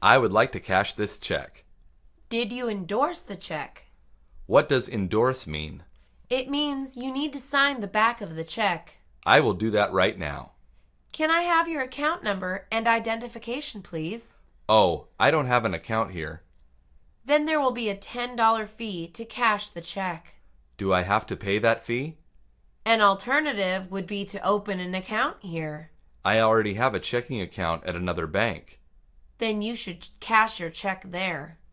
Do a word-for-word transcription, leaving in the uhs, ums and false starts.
I would like to cash this check. Did you endorse the check? What does endorse mean? It means you need to sign the back of the check. I will do that right now. Can I have your account number and identification, please? Oh, I don't have an account here. Then there will be a ten dollar fee to cash the check. Do I have to pay that fee? An alternative would be to open an account here. I already have a checking account at another bank. Then you should cash your check there.